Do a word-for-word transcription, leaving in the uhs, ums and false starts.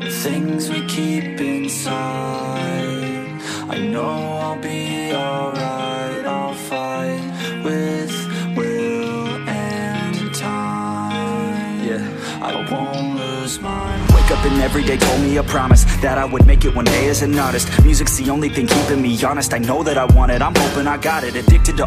things we keep inside. I know I'll be alright. I'll fight with will and time. Yeah, I won't lose mine. Wake up and every day told me a promise that I would make it one day as an artist. Music's the only thing keeping me honest. I know that I want it, I'm hoping I got it. Addicted to